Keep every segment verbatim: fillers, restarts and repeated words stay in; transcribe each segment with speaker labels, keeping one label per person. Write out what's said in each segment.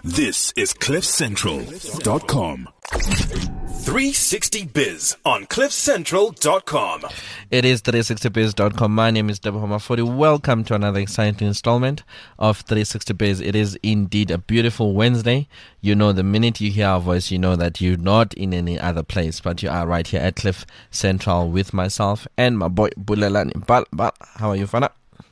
Speaker 1: This is cliff central dot com. three sixty Biz on cliff central dot com.
Speaker 2: It is three sixty biz dot com. My name is Deborah Mafodi. Welcome to another exciting installment of three sixty Biz. It is indeed a beautiful Wednesday. You know, the minute you hear our voice, you know that you're not in any other place, but you are right here at Cliff Central with myself and my boy Bulelani. Bal, Bal, how are you, Fana?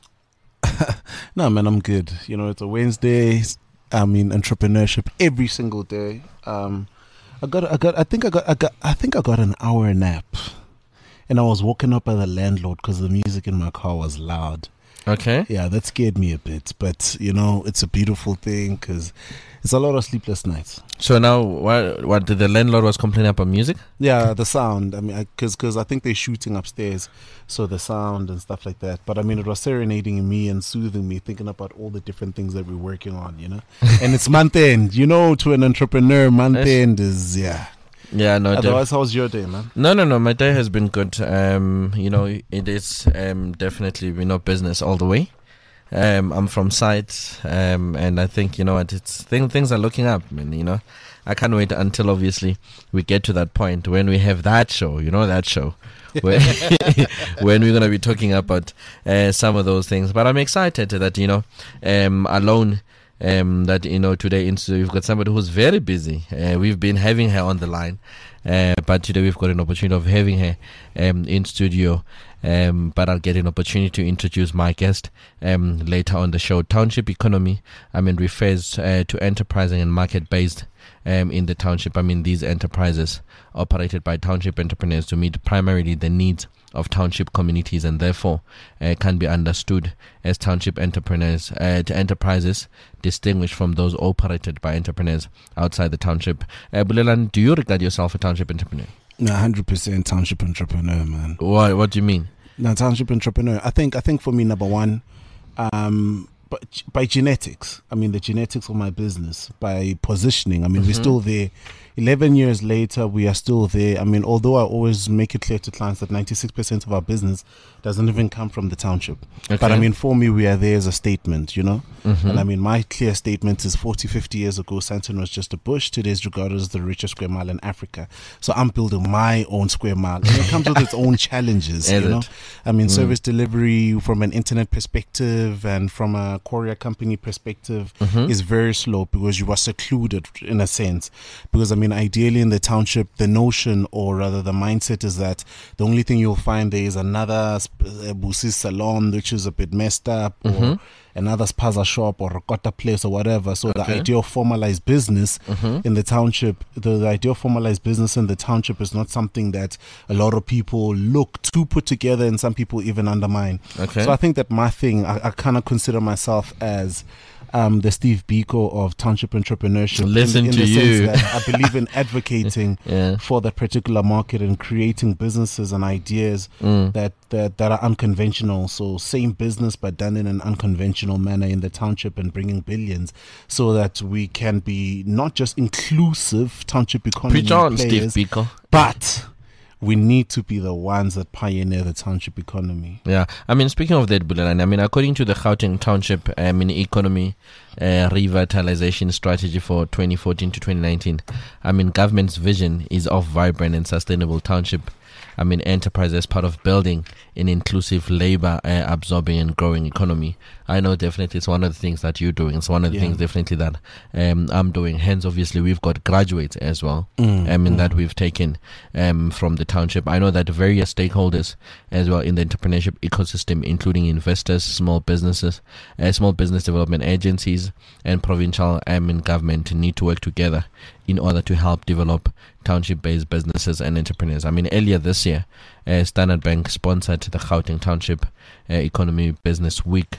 Speaker 3: No, man, I'm good. You know, it's a Wednesday. I mean, entrepreneurship every single day. Um, I got, I got, I think I got, I got, I think I got an hour nap, and I was woken up by the landlord because the music in my car was loud.
Speaker 2: Okay.
Speaker 3: Yeah, that scared me a bit, but you know, it's a beautiful thing because it's a lot of sleepless nights.
Speaker 2: So now, what? What did the landlord was complaining about music?
Speaker 3: Yeah, the sound. I mean, because because I, I think they're shooting upstairs, so the sound and stuff like that. But I mean, it was serenading me and soothing me, thinking about all the different things that we're working on, you know. And it's month end, you know. To an entrepreneur, month
Speaker 2: Yes.
Speaker 3: end is yeah.
Speaker 2: Yeah, no.
Speaker 3: Otherwise, how's your day, man?
Speaker 2: No, no, no. My day has been good. Um, you know, it is um definitely you know business all the way. Um, I'm from site, um, and I think you know what it's thing, things are looking up. I mean, you know, I can't wait until obviously we get to that point when we have that show. You know that show. Where when we're gonna be talking about uh, some of those things, but I'm excited that you know, um, alone. Um, that you know today in studio we've got somebody who's very busy. Uh, we've been having her on the line, uh, but today we've got an opportunity of having her um, in studio. Um, but I'll get an opportunity to introduce my guest um, later on the show. Township economy, I mean, refers uh, to enterprising and market-based um, in the township. I mean, these enterprises operated by township entrepreneurs to meet primarily the needs of township communities and therefore uh, can be understood as township entrepreneurs uh, to enterprises distinguished from those operated by entrepreneurs outside the township. Uh, Bulelan, do you regard yourself a township entrepreneur?
Speaker 3: No, one hundred percent township entrepreneur, man.
Speaker 2: What, what do you mean?
Speaker 3: No, township entrepreneur. I think I think for me, number one, um, but by genetics. I mean, the genetics of my business. By positioning. I mean,
Speaker 2: Mm-hmm.
Speaker 3: we're still there. Eleven years later, we are still there. I mean, although I always make it clear to clients that ninety-six percent of our business doesn't even come from the township.
Speaker 2: Okay.
Speaker 3: But I mean, for me, we are there as a statement, you know.
Speaker 2: Mhm.
Speaker 3: And I mean, my clear statement is forty, fifty years ago, Sandton was just a bush. Today is regarded as the richest square mile in Africa. So I'm building my own square mile. And it comes with its own challenges,
Speaker 2: Is
Speaker 3: you know.
Speaker 2: it?
Speaker 3: I mean,
Speaker 2: Mm.
Speaker 3: service delivery from an internet perspective and from a courier company perspective
Speaker 2: Mhm.
Speaker 3: is very slow because you are secluded in a sense. Because, I mean, ideally in the township, the notion or rather the mindset is that the only thing you'll find there is another sp- uh, Busi salon, which is a bit messed up, or
Speaker 2: Mhm.
Speaker 3: another spaza shop or a cotta place or whatever. So the
Speaker 2: Okay.
Speaker 3: idea of formalized business
Speaker 2: Mhm.
Speaker 3: in the township, the, the idea of formalized business in the township is not something that a lot of people look to put together and some people even undermine.
Speaker 2: Okay.
Speaker 3: So I think that my thing, I, I kind of consider myself as um, the Steve Biko of township entrepreneurship.
Speaker 2: Listen
Speaker 3: in, in
Speaker 2: to
Speaker 3: the
Speaker 2: you.
Speaker 3: sense that I believe in advocating
Speaker 2: Yeah.
Speaker 3: for that particular market and creating businesses and ideas
Speaker 2: Mm.
Speaker 3: that, that that are unconventional. So same business but done in an unconventional manner in the township and bringing billions, so that we can be not just inclusive township economy
Speaker 2: Preach on,
Speaker 3: players,
Speaker 2: Steve Biko.
Speaker 3: but we need to be the ones that pioneer the township economy.
Speaker 2: Yeah, I mean, speaking of that, Bulelan, I mean, according to the Gauteng Township I mean, Economy uh, Revitalization Strategy for twenty fourteen to twenty nineteen, I mean, government's vision is of vibrant and sustainable township, I mean, enterprise as part of building an inclusive, labor uh, absorbing and growing economy. I know definitely it's one of the things that you're doing. It's one of the
Speaker 3: Yeah.
Speaker 2: things definitely that um, I'm doing. Hence, obviously, we've got graduates as well.
Speaker 3: Mm,
Speaker 2: I mean,
Speaker 3: mm.
Speaker 2: that we've taken um, from the township. I know that various stakeholders as well in the entrepreneurship ecosystem, including investors, small businesses, uh, small business development agencies, and provincial I mean, government need to work together in order to help develop township-based businesses and entrepreneurs. I mean, earlier this year, uh, Standard Bank sponsored the Gauteng Township uh, Economy Business Week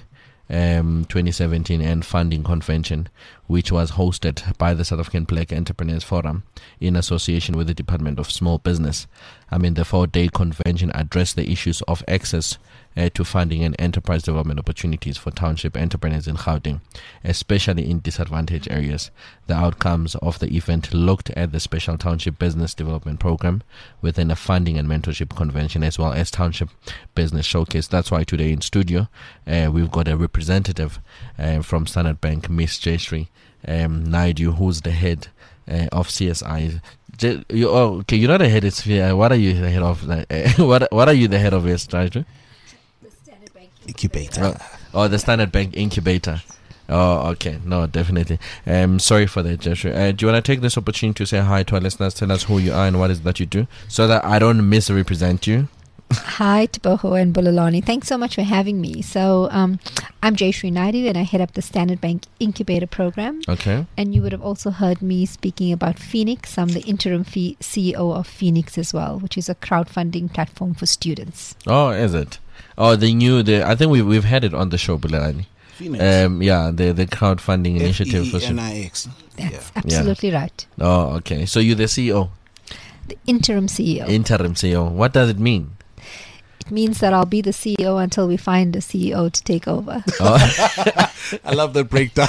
Speaker 2: um, twenty seventeen and Funding Convention, which was hosted by the South African Black Entrepreneurs Forum in association with the Department of Small Business. I mean, the four-day convention addressed the issues of access uh, to funding and enterprise development opportunities for township entrepreneurs in Gauteng, especially in disadvantaged areas. The outcomes of the event looked at the Special Township Business Development Program within a funding and mentorship convention, as well as Township Business Showcase. That's why today in studio, uh, we've got a representative uh, from Standard Bank, Miss Jayshree um, Naidu, who's the head uh, of C S I. J- you, oh, okay, you're not the head of C S I. What are you the head of? Uh, what What are you the head of? Yes, Naidu?
Speaker 4: The Standard Bank
Speaker 3: Incubator.
Speaker 2: Oh, oh, the Standard Bank Incubator. Oh, okay. No, definitely. Um, sorry for that, Joshua. Uh, do you want to take this opportunity to say hi to our listeners? Tell us who you are and what is that you do, so that I don't misrepresent you.
Speaker 4: Hi, Teboho and Bulelani. Thanks so much for having me. So, um, I'm Jayshree Naidu, and I head up the Standard Bank Incubator Program.
Speaker 2: Okay.
Speaker 4: And you would have also heard me speaking about Phoenix. I'm the interim fee- C E O of Phoenix as well, which is a crowdfunding platform for students.
Speaker 2: Oh, is it? Oh, the new. The I think we've we've had it on the show, Bulelani.
Speaker 3: Phoenix.
Speaker 2: Um, yeah, the the crowdfunding initiative for
Speaker 3: F E E N
Speaker 2: students.
Speaker 3: I X.
Speaker 4: That's
Speaker 3: Yeah.
Speaker 4: absolutely right.
Speaker 2: Oh, okay. So you're the C E O,
Speaker 4: The interim C E O.
Speaker 2: interim C E O. What does it mean?
Speaker 4: It means that I'll be the C E O until we find a C E O to take over.
Speaker 2: Oh,
Speaker 3: I love that breakdown.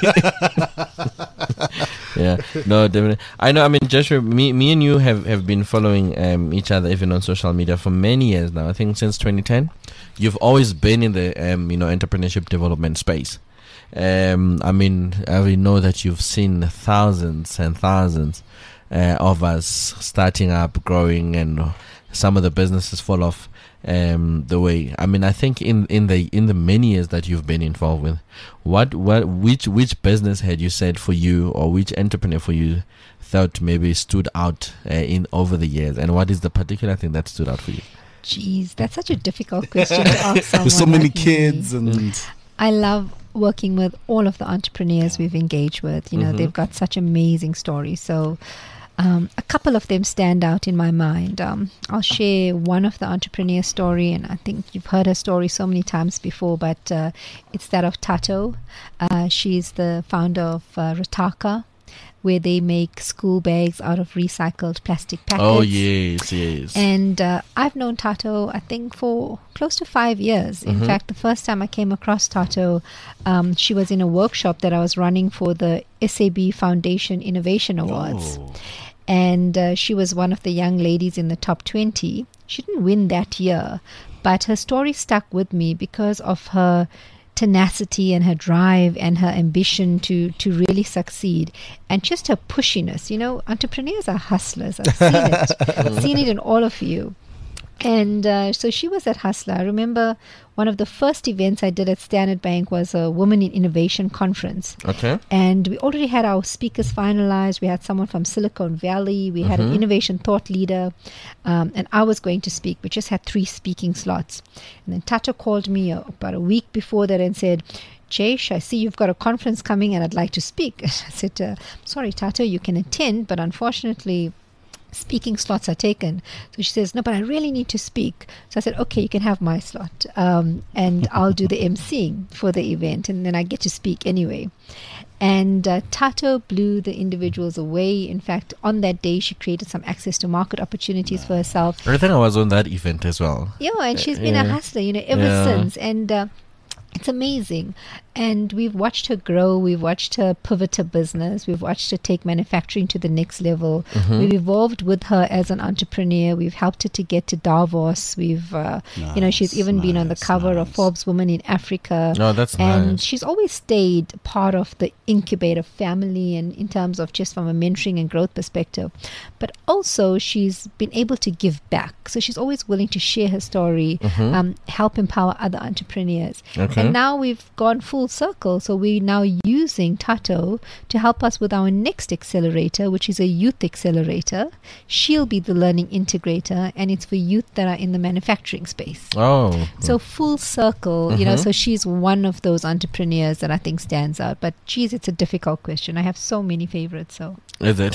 Speaker 2: yeah. No, definitely. I know. I mean, Joshua, me, me and you have, have been following um, each other even on social media for many years now. I think since twenty ten. You've always been in the um, you know entrepreneurship development space. Um, I mean, I know that you've seen thousands and thousands uh, of us starting up, growing, and some of the businesses fall off um, the way. I mean, I think in, in the in the many years that you've been involved with, what what which which business had you said for you, or which entrepreneur for you thought maybe stood out uh, in over the years, and what is the particular thing that stood out for you?
Speaker 4: Jeez, that's such a difficult question to ask someone.
Speaker 3: With so many
Speaker 4: like me.
Speaker 3: kids and
Speaker 4: I love working with all of the entrepreneurs we've engaged with. You know,
Speaker 2: Mhm.
Speaker 4: they've got such amazing stories. So um, a couple of them stand out in my mind. Um, I'll share one of the entrepreneur story, and I think you've heard her story so many times before, but uh, it's that of Tato. Uh, she's the founder of uh, Rataka, where they make school bags out of recycled plastic packets.
Speaker 2: Oh yes, yes.
Speaker 4: And uh, I've known Tato, I think, for close to five years. In
Speaker 2: Mhm.
Speaker 4: fact, the first time I came across Tato, um, she was in a workshop that I was running for the S A B Foundation Innovation Awards.
Speaker 3: Oh.
Speaker 4: And uh, she was one of the young ladies in the top twenty. She didn't win that year, but her story stuck with me because of her tenacity and her drive and her ambition to to really succeed, and just her pushiness. You know, entrepreneurs are hustlers. I've seen it. I've seen it in all of you. And uh, so she was at Hustler. I remember one of the first events I did at Standard Bank was a Women in Innovation conference.
Speaker 2: Okay.
Speaker 4: And we already had our speakers finalized. We had someone from Silicon Valley. We had an innovation thought leader. Um, and I was going to speak. We just had three speaking slots. And then Tato called me uh, about a week before that and said, Jaysh, I see you've got a conference coming and I'd like to speak. I said, uh, sorry, Tato, you can attend, but unfortunately, speaking slots are taken. So she says, no, but I really need to speak. So I said, okay, you can have my slot. Um, and I'll do the emceeing for the event. And then I get to speak anyway. And uh, Tato blew the individuals away. In fact, on that day, she created some access to market opportunities for herself.
Speaker 2: I think I was on that event as well.
Speaker 4: Yeah, and she's been a
Speaker 2: Yeah.
Speaker 4: hustler, you know, ever
Speaker 2: Yeah.
Speaker 4: since. And uh, it's amazing. And we've watched her grow. We've watched her pivot her business. We've watched her take manufacturing to the next level.
Speaker 2: Mm-hmm.
Speaker 4: We've evolved with her as an entrepreneur. We've helped her to get to Davos. We've, uh, you know, she's
Speaker 3: Nice,
Speaker 4: even been on the
Speaker 3: nice,
Speaker 4: cover of
Speaker 3: nice.
Speaker 4: Forbes Women in Africa.
Speaker 2: Oh, that's
Speaker 4: and
Speaker 2: nice.
Speaker 4: she's always stayed part of the incubator family, and in terms of just from a mentoring and growth perspective. But also she's been able to give back. So she's always willing to share her story, um, help empower other entrepreneurs.
Speaker 2: Okay.
Speaker 4: And now we've gone full circle. So we're now using Tato to help us with our next accelerator, which is a youth accelerator. She'll be the learning integrator, and it's for youth that are in the manufacturing space.
Speaker 2: Oh.
Speaker 4: So full circle, you know,
Speaker 2: Mhm.
Speaker 4: so she's one of those entrepreneurs that I think stands out. But geez, it's a difficult question. I have so many favorites. So
Speaker 2: Is it?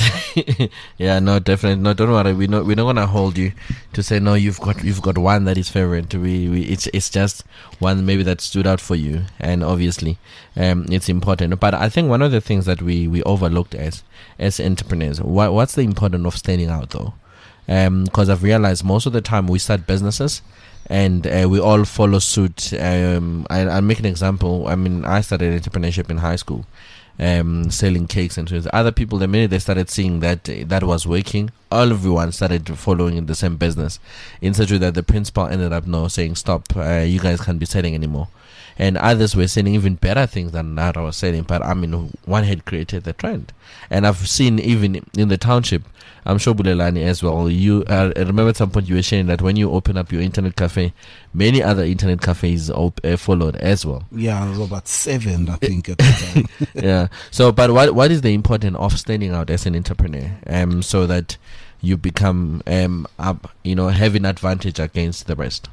Speaker 2: Yeah, no, definitely. No, don't worry. We're not. We're not gonna hold you to say no. You've got. You've got one that is favorite. We. we it's. It's just one maybe that stood out for you, and obviously, um, it's important. But I think one of the things that we we overlooked as as entrepreneurs. What What's the importance of standing out though? Um, because I've realized most of the time we start businesses, and uh, we all follow suit. Um, I, I'll make an example. I mean, I started entrepreneurship in high school. Um, selling cakes and things. Other people, the minute they started seeing that uh, that was working, all everyone started following in the same business. In such a way that the principal ended up no saying, "Stop! Uh, you guys can't be selling anymore." and others were selling even better things than that I was selling. But I mean, one had created the trend, and I've seen even in the township. I'm sure Bulelani as well. You uh, I remember at some point you were saying that when you open up your internet cafe, many other internet cafes op- uh, followed as well.
Speaker 3: Yeah, there was about seven, I think, at the time.
Speaker 2: Yeah. So, but what what is the importance of standing out as an entrepreneur, um, so that you become um, up, you know, have an advantage against the rest?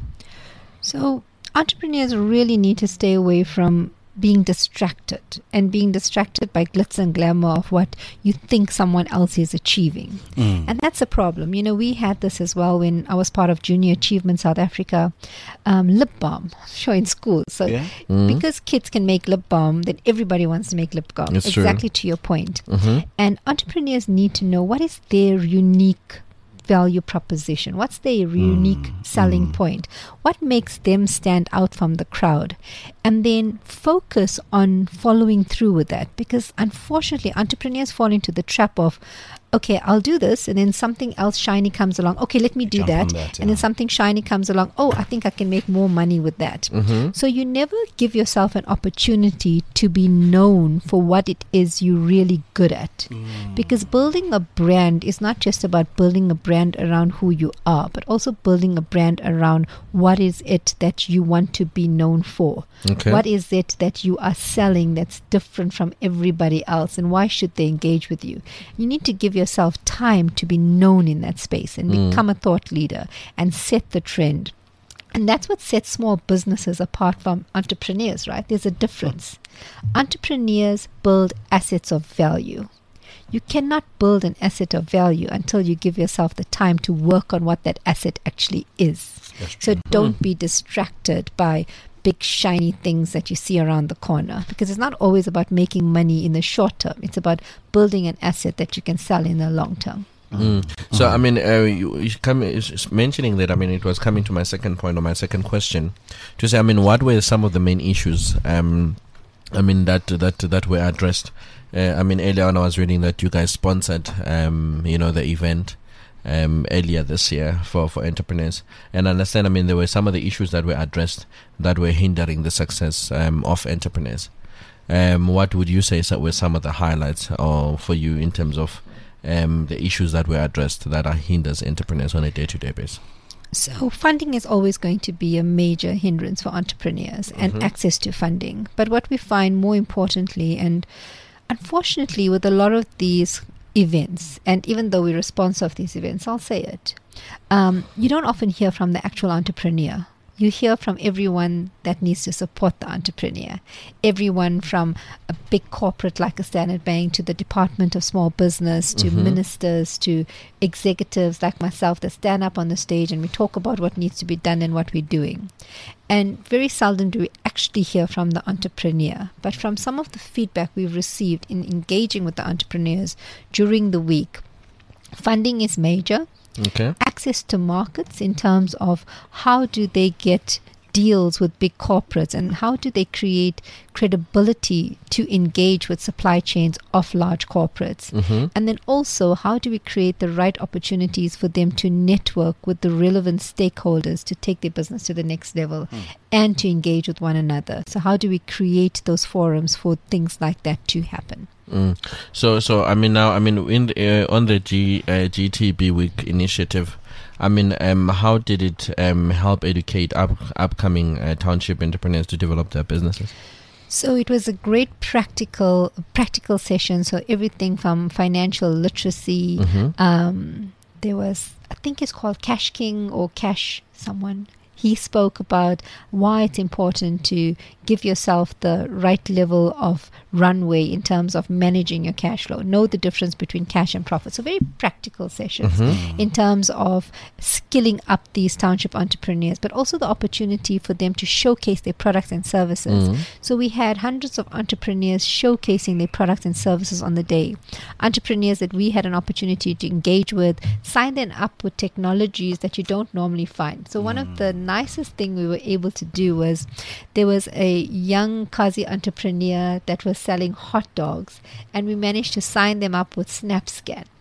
Speaker 4: So entrepreneurs really need to stay away from being distracted and being distracted by glitz and glamour of what you think someone else is achieving. Mm. And that's a problem. You know, we had this as well when I was part of Junior Achievement South Africa, um, lip balm show in school. So
Speaker 3: yeah.
Speaker 2: mm.
Speaker 4: because kids can make lip balm, then everybody wants to make lip balm.
Speaker 2: It's
Speaker 4: exactly
Speaker 2: true.
Speaker 4: To your point.
Speaker 2: Mm-hmm.
Speaker 4: And entrepreneurs need to know what is their unique value proposition. What's their unique mm, selling mm. point? What makes them stand out from the crowd? And then focus on following through with that, because unfortunately entrepreneurs fall into the trap of, okay, I'll do this, and then something else shiny comes along. Okay, let me do that. that yeah. And then something shiny comes along. Oh, I think I can make more money with that.
Speaker 2: Mm-hmm.
Speaker 4: So you never give yourself an opportunity to be known for what it is you're really good at. Mm. Because building a brand is not just about building a brand around who you are, but also building a brand around what is it that you want to be known for.
Speaker 2: Okay.
Speaker 4: What is it that you are selling that's different from everybody else, and why should they engage with you? You need to give yourself time to be known in that space and
Speaker 2: Mm.
Speaker 4: become a thought leader and set the trend. And that's what sets small businesses apart from entrepreneurs, right? There's a difference. Entrepreneurs build assets of value. You cannot build an asset of value until you give yourself the time to work on what that asset actually is. So don't be distracted by big shiny things that you see around the corner, because it's not always about making money in the short term. It's about building an asset that you can sell in the long term.
Speaker 2: Mm. So I mean, uh, you, you come mentioning that. I mean, it was coming to my second point or my second question to say, I mean, what were some of the main issues? Um, I mean that that that were addressed. Uh, I mean, earlier on I was reading that you guys sponsored, um, you know, the event. Um, earlier this year for, for entrepreneurs, and I understand, I mean, there were some of the issues that were addressed that were hindering the success um, of entrepreneurs. Um, what would you say were some of the highlights or for you in terms of um, the issues that were addressed that are hinders entrepreneurs on a day-to-day basis?
Speaker 4: So funding is always going to be a major hindrance for entrepreneurs, and
Speaker 2: Mm-hmm.
Speaker 4: access to funding. But what we find more importantly, and unfortunately with a lot of these events, and even though we're a sponsor of these events, I'll say it, um, you don't often hear from the actual entrepreneur. You hear from everyone that needs to support the entrepreneur. Everyone from a big corporate like a Standard Bank to the Department of Small Business to
Speaker 2: Mhm.
Speaker 4: ministers to executives like myself that stand up on the stage and we talk about what needs to be done and what we're doing. And very seldom do we actually hear from the entrepreneur. But from some of the feedback we've received in engaging with the entrepreneurs during the week, funding is major.
Speaker 2: Okay.
Speaker 4: Access to markets in terms of how do they get deals with big corporates and how do they create credibility to engage with supply chains of large corporates.
Speaker 2: Mm-hmm.
Speaker 4: And then also, how do we create the right opportunities for them to network with the relevant stakeholders to take their business to the next level mm. and to engage with one another? So how do we create those forums for things like that to happen?
Speaker 2: Mm. So, so I mean, now, I mean, in the, uh, on the G uh, G T B Week initiative, I mean, um, how did it um, help educate up, upcoming uh, township entrepreneurs to develop their businesses?
Speaker 4: So it was a great practical practical session. So everything from financial literacy.
Speaker 2: Mm-hmm.
Speaker 4: Um, there was, I think it's called Cash King or Cash someone. He spoke about why it's important to give yourself the right level of runway in terms of managing your cash flow. Know the difference between cash and profit. So very practical sessions
Speaker 2: Mm-hmm.
Speaker 4: in terms of skilling up these township entrepreneurs, but also the opportunity for them to showcase their products and services.
Speaker 2: Mhm.
Speaker 4: So we had hundreds of entrepreneurs showcasing their products and services on the day. Entrepreneurs that we had an opportunity to engage with, sign them up with technologies that you don't normally find. So one of the nicest thing we were able to do was there was a young Kazi entrepreneur that was selling hot dogs, and we managed to sign them up with SnapScan.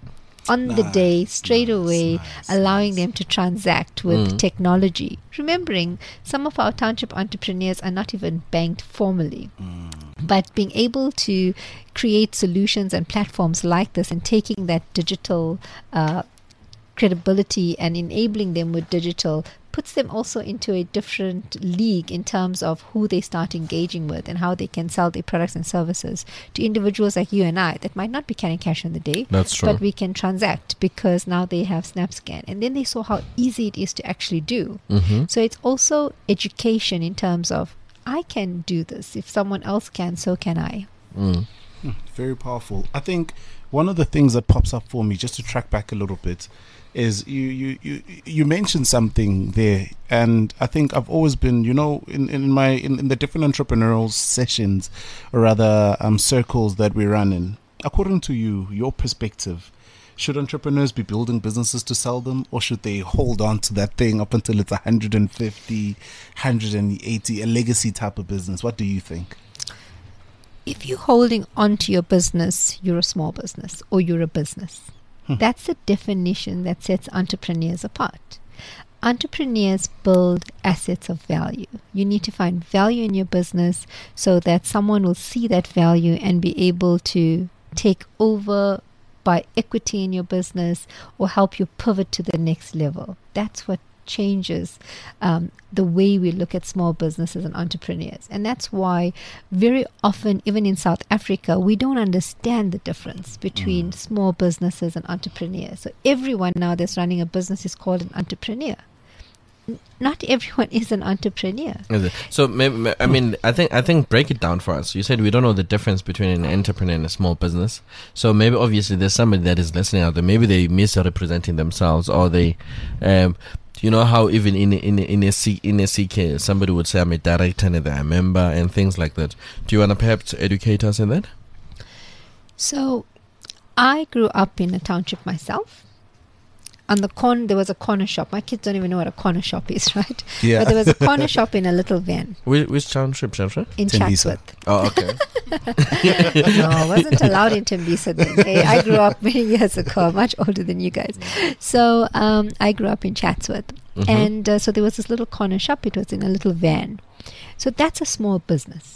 Speaker 4: on the
Speaker 3: Nice,
Speaker 4: day, straight
Speaker 3: nice,
Speaker 4: away,
Speaker 3: nice,
Speaker 4: allowing
Speaker 3: nice.
Speaker 4: them to transact with
Speaker 2: Mm.
Speaker 4: technology. Remembering, some of our township entrepreneurs are not even banked formally. But being able to create solutions and platforms like this and taking that digital uh, credibility and enabling them with digital puts them also into a different league in terms of who they start engaging with and how they can sell their products and services to individuals like you and I that might not be carrying cash on the day.
Speaker 2: That's true.
Speaker 4: But we can transact because now they have SnapScan. And then they saw how easy it is to actually do.
Speaker 2: Mm-hmm.
Speaker 4: So it's also education in terms of, I can do this. If someone else can, so can I.
Speaker 2: Mm.
Speaker 3: Very powerful. I think one of the things that pops up for me, just to track back a little bit, is you you you, you mentioned something there, and I think I've always been, you know, in, in my in, in the different entrepreneurial sessions, or rather um circles that we run in. According to you, your perspective, should entrepreneurs be building businesses to sell them, or should they hold on to that thing up until it's one hundred fifty, one hundred eighty, a legacy type of business? What do you think?
Speaker 4: If you're holding on to your business, you're a small business or you're a business.
Speaker 3: Hmm.
Speaker 4: That's the definition that sets entrepreneurs apart. Entrepreneurs build assets of value. You need to find value in your business so that someone will see that value and be able to take over by equity in your business or help you pivot to the next level. That's what changes um, the way we look at small businesses and entrepreneurs. And that's why very often, even in South Africa, we don't understand the difference between mm. small businesses and entrepreneurs. So everyone now that's running a business is called an entrepreneur. N- Not everyone is an entrepreneur.
Speaker 2: Is it? So, maybe, I mean, I think I think break it down for us. You said we don't know the difference between an entrepreneur and a small business. So maybe obviously there's somebody that is listening out there. Maybe they misrepresenting themselves, or they, um, you know how even in in in a C, in a C K somebody would say I'm a director and I'm a member and things like that. Do you want to perhaps educate us in that?
Speaker 4: So, I grew up in a township myself. On the corner, there was a corner shop. My kids don't even know what a corner shop is, right?
Speaker 3: Yeah.
Speaker 4: But there was a corner shop in a little van
Speaker 2: Which, which township, Shamsha?
Speaker 4: in
Speaker 3: Tembisa.
Speaker 4: Chatsworth.
Speaker 2: Oh, okay.
Speaker 4: No, I wasn't allowed in Tembisa then. Okay? I grew up many years ago, much older than you guys. So um, I grew up in Chatsworth.
Speaker 2: Mhm.
Speaker 4: And uh, so there was this little corner shop. It was in a little van. So that's a small business.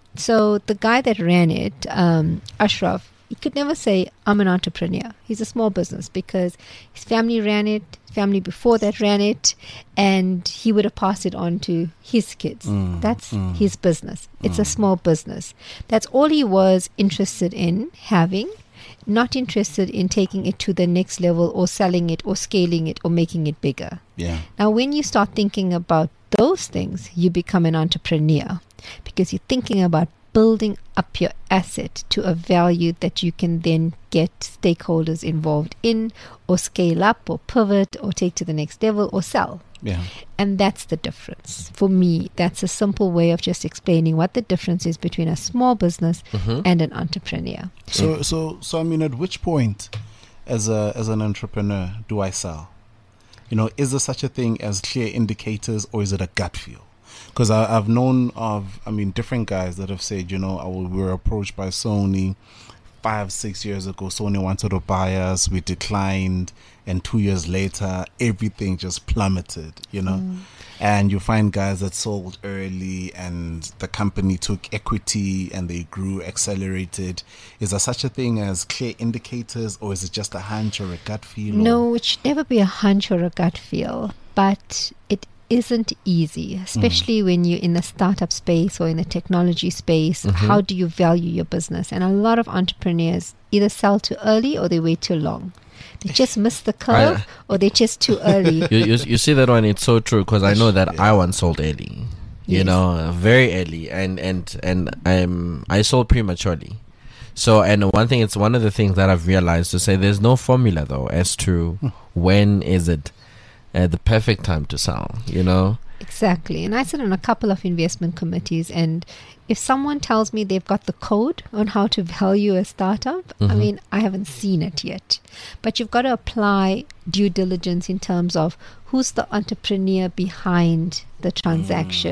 Speaker 4: So the guy that ran it, um, Ashraf, he could never say, I'm an entrepreneur. He's a small business because his family ran it, family before that ran it, and he would have passed it on to his kids.
Speaker 3: Mm,
Speaker 4: That's
Speaker 3: mm,
Speaker 4: his business. It's a
Speaker 3: mm.
Speaker 4: small business. That's all he was interested in having, not interested in taking it to the next level or selling it or scaling it or making it bigger.
Speaker 3: Yeah.
Speaker 4: Now, when you start thinking about those things, you become an entrepreneur because you're thinking about building up your asset to a value that you can then get stakeholders involved in or scale up or pivot or take to the next level or sell.
Speaker 3: Yeah.
Speaker 4: And that's the difference. For me, that's a simple way of just explaining what the difference is between a small business
Speaker 2: Mhm.
Speaker 4: and an entrepreneur.
Speaker 3: So so so I mean, at which point, as a as an entrepreneur, do I sell? You know, is there such a thing as clear indicators, or is it a gut feel? Because I've known of, I mean, different guys that have said, you know, I, we were approached by Sony five, six years ago. Sony wanted to buy us. We declined. And two years later, everything just plummeted, you know.
Speaker 4: Mm.
Speaker 3: And you find guys that sold early and the company took equity and they grew, accelerated. Is there such a thing as clear indicators, or is it just a hunch or a gut feel?
Speaker 4: No, it should never be a hunch or a gut feel, but it isn't easy, especially when you're in the startup space or in the technology space.
Speaker 2: Mhm.
Speaker 4: How do you value your business? And a lot of entrepreneurs either sell too early or they wait too long. They just miss the curve
Speaker 2: I-
Speaker 4: or they're just too early.
Speaker 2: you, you you see that one? It's so true because I know that
Speaker 3: Yeah.
Speaker 2: I once sold early. You
Speaker 4: Yes.
Speaker 2: know, uh, very early, and and and um, I sold prematurely. So, and one thing, it's one of the things that I've realized to say there's no formula though as to when is it uh, the perfect time to sell. You know.
Speaker 4: Exactly. And I sit on a couple of investment committees, and if someone tells me they've got the code on how to value a startup, I
Speaker 2: Mhm.
Speaker 4: mean, I haven't seen it yet. But you've got to apply due diligence in terms of who's the entrepreneur behind the transaction.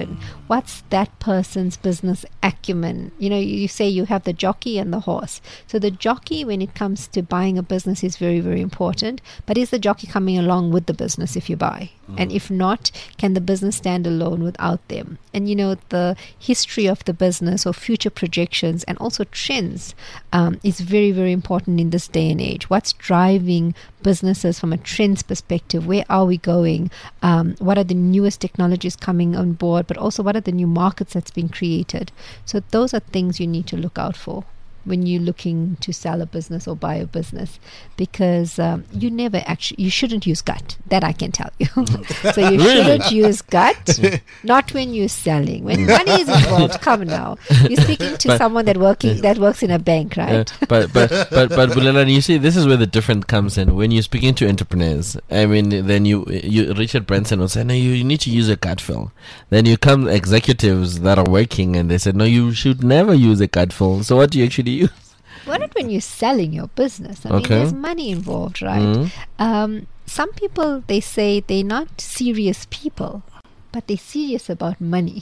Speaker 4: what's that person's business acumen? You know, you, you say you have the jockey and the horse. So the jockey, when it comes to buying a business, is very, very important. But is the jockey coming along with the business if you buy? Mm. And if not, can the business stand alone without them? And, you know, the history of the business or future projections and also trends um, is very, very important in this day and age. What's driving businesses from a trends perspective? Where are we going? Um, what are the newest technologies coming on board? But also, what are the new markets that's been created? So those are things you need to look out for when you're looking to sell a business or buy a business, because um, you never actually, you shouldn't use gut. That I can tell you. So you
Speaker 2: Really?
Speaker 4: shouldn't use gut, not when you're selling. When money is involved, come now. You're speaking to
Speaker 2: But-
Speaker 4: someone that working that works in a bank,
Speaker 2: Uh,
Speaker 4: right?
Speaker 2: but but but but Bulelani, you see, this is where the difference comes in. When you're speaking to entrepreneurs, I mean, then you you Richard Branson will say, no, you, you need to use a gut feel. Then you come executives that are working, and they said, no, you should never use a gut feel. So what do you actually use?
Speaker 4: Well, not when you're selling your business. I mean,
Speaker 2: Okay.
Speaker 4: there's money involved, right?
Speaker 2: Mhm.
Speaker 4: Um, some people, they say they're not serious people, but they're serious about money.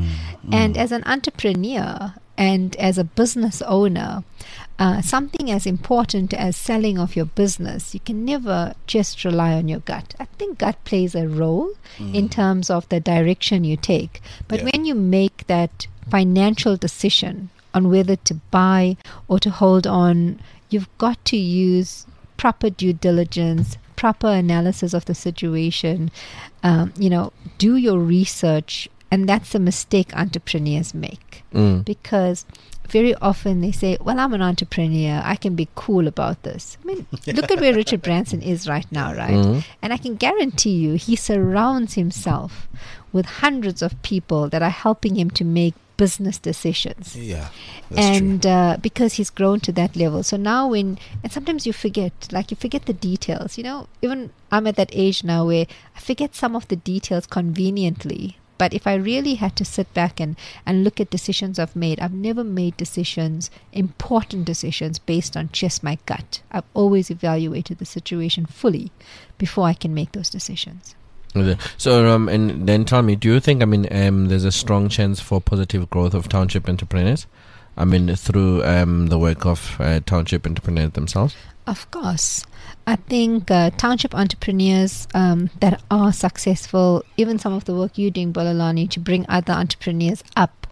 Speaker 4: And as an entrepreneur and as a business owner, uh, something as important as selling of your business, you can never just rely on your gut. I think gut plays a role in terms of the direction you take. But
Speaker 3: Yeah.
Speaker 4: when you make that financial decision on whether to buy or to hold on, you've got to use proper due diligence, proper analysis of the situation, um, you know, do your research. And that's a mistake entrepreneurs make,
Speaker 2: Mm.
Speaker 4: because very often they say, well, I'm an entrepreneur, I can be cool about this. I mean, look at where Richard Branson is right now, right?
Speaker 2: Mhm.
Speaker 4: And I can guarantee you he surrounds himself with hundreds of people that are helping him to make business decisions.
Speaker 3: Yeah, that's
Speaker 4: And uh, because he's grown to that level. So now when, and sometimes you forget, like you forget the details, you know, even I'm at that age now where I forget some of the details conveniently. But if I really had to sit back and, and look at decisions I've made, I've never made decisions, important decisions, based on just my gut. I've always evaluated the situation fully before I can make those decisions.
Speaker 2: Okay. So, um, and then tell me, do you think, I mean, um, there's a strong chance for positive growth of township entrepreneurs? I mean, through um, the work of uh, township entrepreneurs themselves?
Speaker 4: Of course. I think uh, township entrepreneurs um, that are successful, even some of the work you're doing, Bololani, to bring other entrepreneurs up,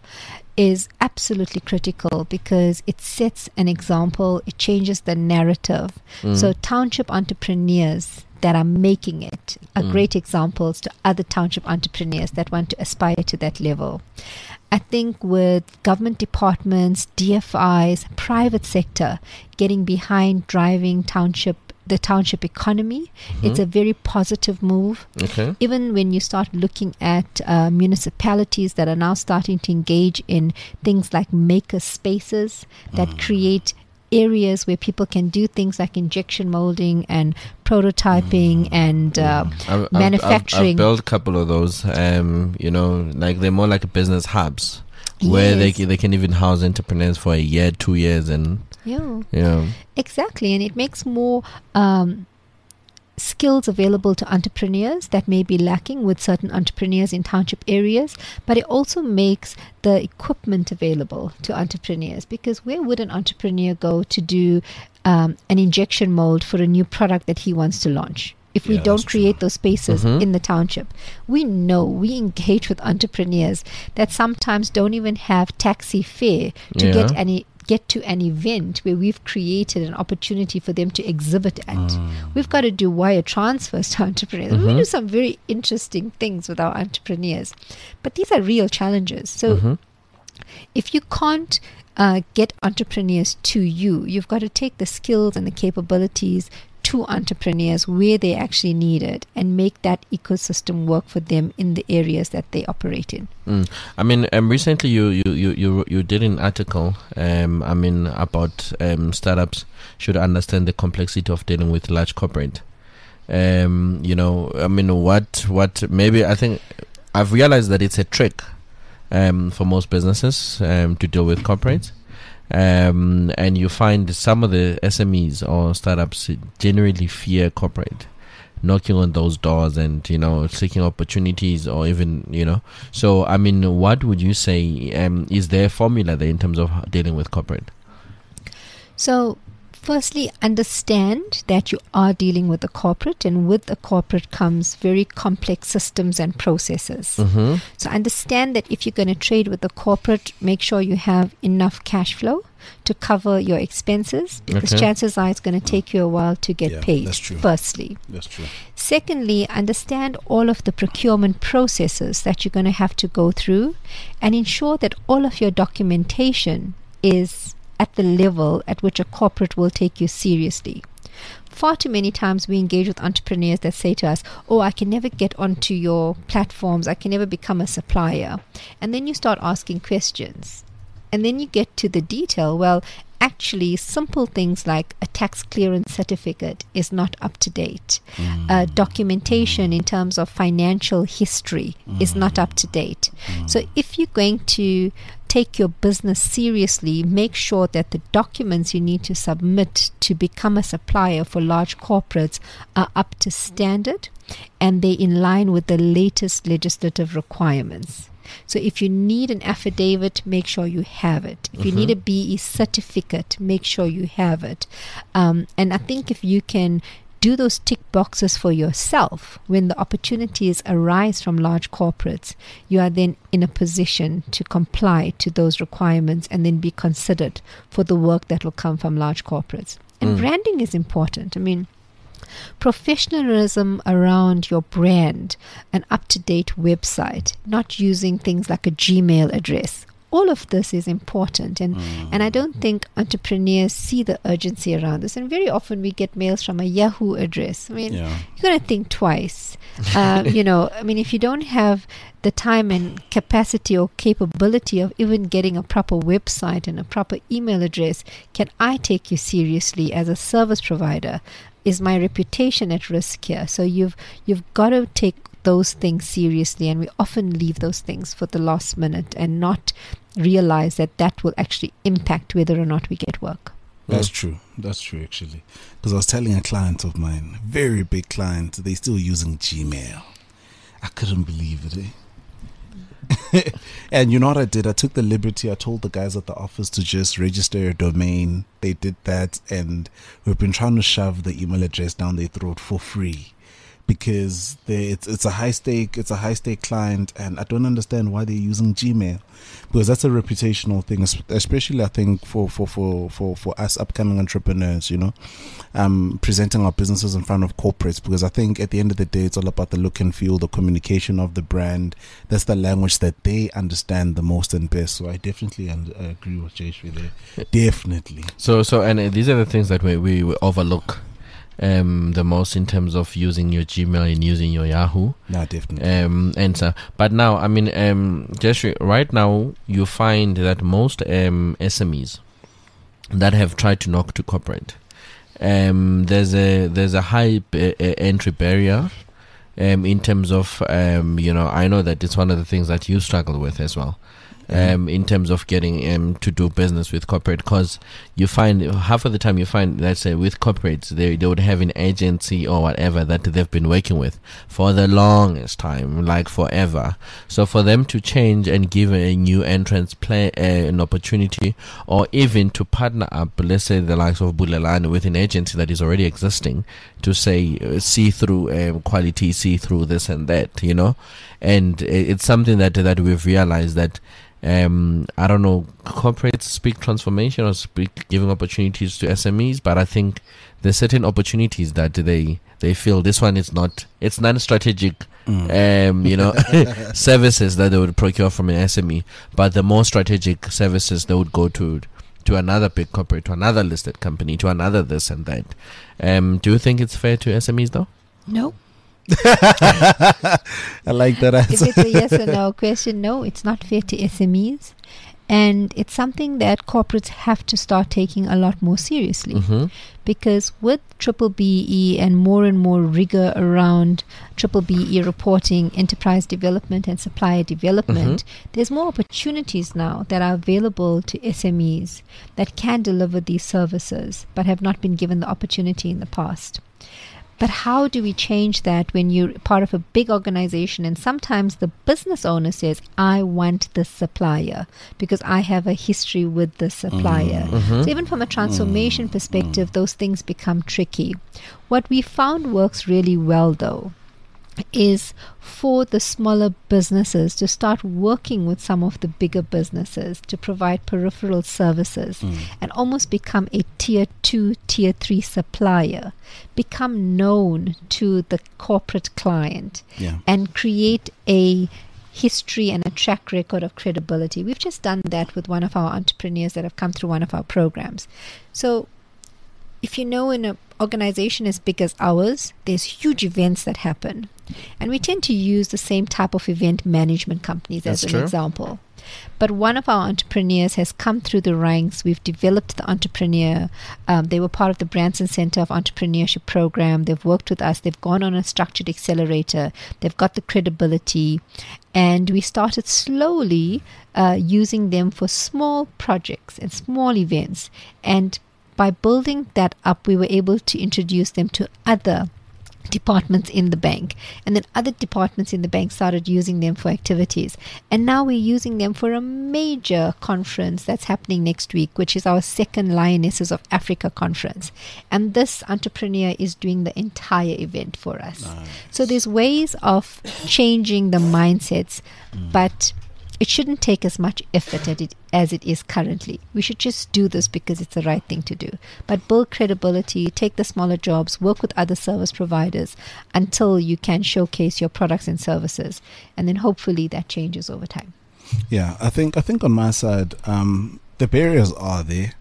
Speaker 4: is absolutely critical, because it sets an example, it changes the narrative.
Speaker 2: Mm.
Speaker 4: So township entrepreneurs that are making it are
Speaker 2: Mm.
Speaker 4: great examples to other township entrepreneurs that want to aspire to that level. I think with government departments, D F Is, private sector getting behind driving township the township economy, it's a very positive move.
Speaker 2: Okay.
Speaker 4: Even when you start looking at uh, municipalities that are now starting to engage in things like maker spaces that create areas where people can do things like injection molding and prototyping and uh,
Speaker 2: I've, I've-
Speaker 4: manufacturing.
Speaker 2: I've, I've built a couple of those, um, you know, like they're more like business hubs where they
Speaker 4: Yes.
Speaker 2: ca- they can even house entrepreneurs for a year, two years, and
Speaker 4: Yeah.
Speaker 2: you know,
Speaker 4: Exactly, and it makes more um, skills available to entrepreneurs that may be lacking with certain entrepreneurs in township areas, but it also makes the equipment available to entrepreneurs, because where would an entrepreneur go to do um, an injection mold for a new product that he wants to launch? If we
Speaker 3: Yeah,
Speaker 4: don't
Speaker 3: that's true.
Speaker 4: create those spaces
Speaker 2: Mhm.
Speaker 4: in the township, we know, we engage with entrepreneurs that sometimes don't even have taxi fare to
Speaker 2: Yeah.
Speaker 4: get any get to an event where we've created an opportunity for them to exhibit at. We've got to do wire transfers to entrepreneurs. We
Speaker 2: Mhm.
Speaker 4: do some very interesting things with our entrepreneurs, but these are real challenges. So
Speaker 2: Mhm.
Speaker 4: if you can't uh, get entrepreneurs to you, you've got to take the skills and the capabilities to entrepreneurs where they actually need it and make that ecosystem work for them in the areas that they operate in.
Speaker 2: Mm. I mean, um, recently you, you, you, you, you did an article, um, I mean, about um, startups should understand the complexity of dealing with large corporate. Um, you know, I mean, what, what, maybe I think I've realized that it's a trick um, for most businesses um, to deal with corporates. Um, and you find some of the S M Es or startups generally fear corporate knocking on those doors and, you know, seeking opportunities, or even, you know. So, I mean, what would you say, um, is there a formula there in terms of dealing with corporate?
Speaker 4: So, firstly, understand that you are dealing with a corporate, and with a corporate comes very complex systems and processes.
Speaker 2: Mm-hmm.
Speaker 4: So understand that if you're going to trade with a corporate, make sure you have enough cash flow to cover your expenses, because
Speaker 2: Okay.
Speaker 4: chances are it's going to take you a while to get
Speaker 3: Yeah,
Speaker 4: paid.
Speaker 3: that's true.
Speaker 4: Firstly.
Speaker 3: That's true.
Speaker 4: Secondly, understand all of the procurement processes that you're going to have to go through, and ensure that all of your documentation is at the level at which a corporate will take you seriously. Far too many times we engage with entrepreneurs that say to us, oh, I can never get onto your platforms, I can never become a supplier. And then you start asking questions. And then you get to the detail. Well, actually, simple things like a tax clearance certificate is not up to date.
Speaker 3: Mm.
Speaker 4: Uh, documentation in terms of financial history
Speaker 3: Mm.
Speaker 4: is not up to date.
Speaker 3: Mm.
Speaker 4: So if you're going to take your business seriously, make sure that the documents you need to submit to become a supplier for large corporates are up to standard, and they're in line with the latest legislative requirements. So if you need an affidavit, make sure you have it. If you
Speaker 2: Mhm.
Speaker 4: need a B E certificate, make sure you have it. Um, and I think if you can do those tick boxes for yourself, when the opportunities arise from large corporates, you are then in a position to comply to those requirements and then be considered for the work that will come from large corporates. And
Speaker 2: Mm.
Speaker 4: branding is important. I mean, professionalism around your brand, an up-to-date website, not using things like a Gmail address. All of this is important, and,
Speaker 3: Mm.
Speaker 4: and I don't think entrepreneurs see the urgency around this. And very often we get mails from a Yahoo address. I mean,
Speaker 3: Yeah.
Speaker 4: you're going to think twice. Um, you know, I mean, if you don't have the time and capacity or capability of even getting a proper website and a proper email address, can I take you seriously as a service provider? Is my reputation at risk here? So you've you've got to take those things seriously, and we often leave those things for the last minute and not realize that that will actually impact whether or not we get work.
Speaker 3: That's true. That's true, actually. Because I was telling a client of mine, very big client, they're still using Gmail. I couldn't believe it. Eh? And you know what I did? I took the liberty. I told the guys at the office to just register a domain. They did that, and we've been trying to shove the email address down their throat for free, because they, it's it's a high stake it's a high stake client, and I don't understand why they're using Gmail, because that's a reputational thing, es- especially I think for for, for, for for us upcoming entrepreneurs, you know, um, presenting our businesses in front of corporates, because I think at the end of the day it's all about the look and feel, the communication of the brand. That's the language that they understand the most and best. So I definitely und- I agree with Jayshri there. Definitely.
Speaker 2: So, so, and uh, these are the things that we, we, we overlook um, the most in terms of using your Gmail and using your Yahoo
Speaker 3: No, definitely.
Speaker 2: um, answer. But now, I mean, um, just re- right now, you find that most um, S M Es that have tried to knock to corporate, um, there's a there's a high b- uh, entry barrier. Um, in terms of, um, you know, I know that it's one of the things that you struggle with as well. Um, in terms of getting um, to do business with corporate, because you find half of the time you find, let's say, with corporates, they they would have an agency or whatever that they've been working with for the longest time, like forever. So for them to change and give a new entrance play uh, an opportunity, or even to partner up, let's say the likes of Bulelani with an agency that is already existing, to say uh, see through um, quality, see through this and that, you know, and it's something that that we've realized that. Um, I don't know, corporates speak transformation or speak giving opportunities to S M Es, but I think there's certain opportunities that they they feel this one is not, it's non-strategic,
Speaker 3: Mm.
Speaker 2: um, you know, services that they would procure from an S M E, but the more strategic services they would go to to another big corporate, to another listed company, to another this and that. Um, do you think it's fair to S M Es though?
Speaker 4: No.
Speaker 3: I like that
Speaker 4: If
Speaker 3: answer.
Speaker 4: it's a yes or no question, no, it's not fair to S M Es. And it's something that corporates have to start taking a lot more seriously.
Speaker 2: Mm-hmm.
Speaker 4: Because with triple B E and more and more rigor around triple B E reporting, enterprise development and supplier development, there's more opportunities now that are available to S M Es that can deliver these services but have not been given the opportunity in the past. But how do we change that when you're part of a big organization and sometimes the business owner says, I want this supplier because I have a history with the supplier.
Speaker 2: Mm-hmm.
Speaker 4: So even from a transformation mm-hmm. perspective, those things become tricky. What we found works really well, though, is for the smaller businesses to start working with some of the bigger businesses to provide peripheral services mm. and almost become a tier two, tier three supplier, become known to the corporate client
Speaker 3: yeah.
Speaker 4: and create a history and a track record of credibility. We've just done that with one of our entrepreneurs that have come through one of our programs. So if you know in an organization as big as ours, there's huge events that happen. And we tend to use the same type of event management companies
Speaker 2: That's
Speaker 4: as
Speaker 2: true.
Speaker 4: an example. But one of our entrepreneurs has come through the ranks. We've developed the entrepreneur. Um, they were part of the Branson Center of Entrepreneurship program. They've worked with us. They've gone on a structured accelerator. They've got the credibility. And we started slowly uh, using them for small projects and small events. And by building that up, we were able to introduce them to other departments in the bank, and then other departments in the bank started using them for activities, and now we're using them for a major conference that's happening next week, which is our second Lionesses of Africa conference, and this entrepreneur is doing the entire event for us. Nice. So there's ways of changing the mindsets, mm. but it shouldn't take as much effort at it as it is currently. We should just do this because it's the right thing to do. But build credibility, take the smaller jobs, work with other service providers until you can showcase your products and services. And then hopefully that changes over time.
Speaker 3: Yeah, I think I think on my side, um, the barriers are there.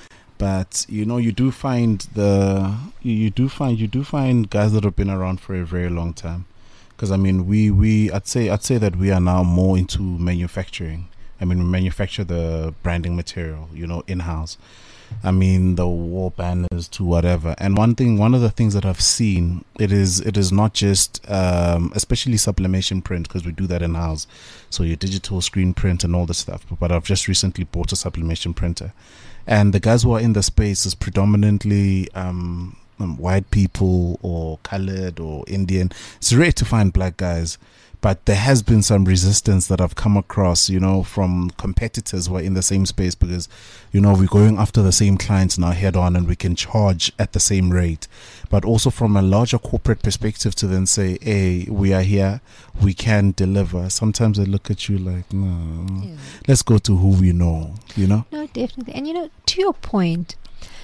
Speaker 3: But you know, you do find the you, you do find you do find guys that have been around for a very long time. Because I mean, we, we I'd say I'd say that we are now more into manufacturing. I mean, we manufacture the branding material, you know, in house. I mean, the wall banners to whatever. And one thing, one of the things that I've seen, it is it is not just, um, especially sublimation print, because we do that in house. So your digital screen print and all this stuff. But I've just recently bought a sublimation printer, and the guys who are in the space is predominantly. Um, Um, white people or colored or Indian. It's rare to find black guys, but there has been some resistance that I've come across, you know, from competitors who are in the same space, because, you know, we're going after the same clients now head on and we can charge at the same rate. But also from a larger corporate perspective to then say, hey, we are here, we can deliver. Sometimes they look at you like, no, yeah. let's go to who we know, you know?
Speaker 4: No, definitely. And, you know, to your point,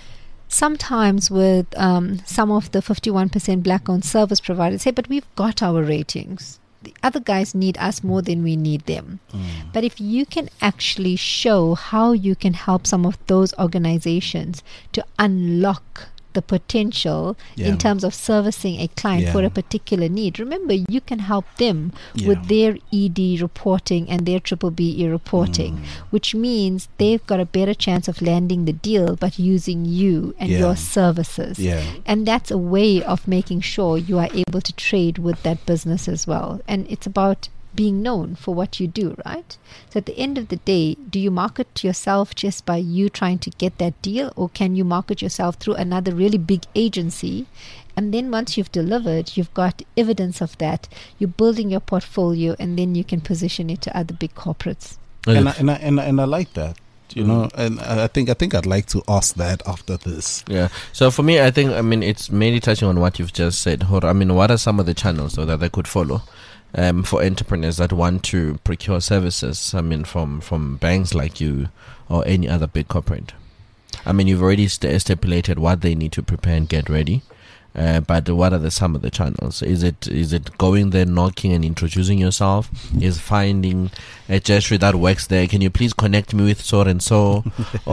Speaker 4: sometimes with um, some of the fifty-one percent black-owned service providers say, but we've got our ratings. The other guys need us more than we need them. Mm. But if you can actually show how you can help some of those organizations to unlock the potential yeah. in terms of servicing a client yeah. for a particular need. Remember, you can help them yeah. with their E D reporting and their triple B E reporting, mm. which means they've got a better chance of landing the deal, but using you and
Speaker 3: yeah.
Speaker 4: your services.
Speaker 3: Yeah.
Speaker 4: And that's a way of making sure you are able to trade with that business as well. And it's about being known for what you do, right? So at the end of the day, do you market yourself just by you trying to get that deal, or can you market yourself through another really big agency? And then once you've delivered, you've got evidence of that, you're building your portfolio, and then you can position it to other big corporates.
Speaker 3: And I, and I, and I, and I like that. You know, and I think I think I'd like to ask that after this.
Speaker 2: Yeah. So for me, I think I mean it's mainly touching on what you've just said. I mean, what are some of the channels so that they could follow um, for entrepreneurs that want to procure services? I mean, from from banks like you or any other big corporate. I mean, you've already st- stipulated what they need to prepare and get ready. Uh, but what are the some of the channels? Is it is it going there, knocking and introducing yourself? Is finding a gesture that works there? Can you please connect me with so and so?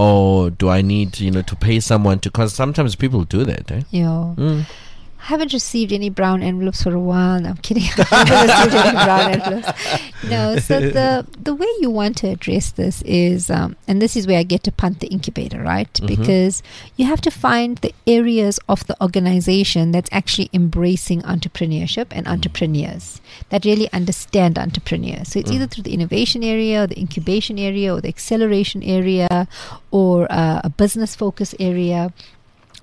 Speaker 2: Or do I need you know to pay someone to? Because sometimes people do that. Eh?
Speaker 4: Yeah.
Speaker 2: Mm.
Speaker 4: I haven't received any brown envelopes for a while. No, I'm kidding. I haven't received any brown envelopes. No, so the the way you want to address this is, um, and this is where I get to punt the incubator, right? Mm-hmm. Because you have to find the areas of the organization that's actually embracing entrepreneurship and entrepreneurs that really understand entrepreneurs. So it's mm. either through the innovation area, or the incubation area, or the acceleration area, or uh, a business focus area.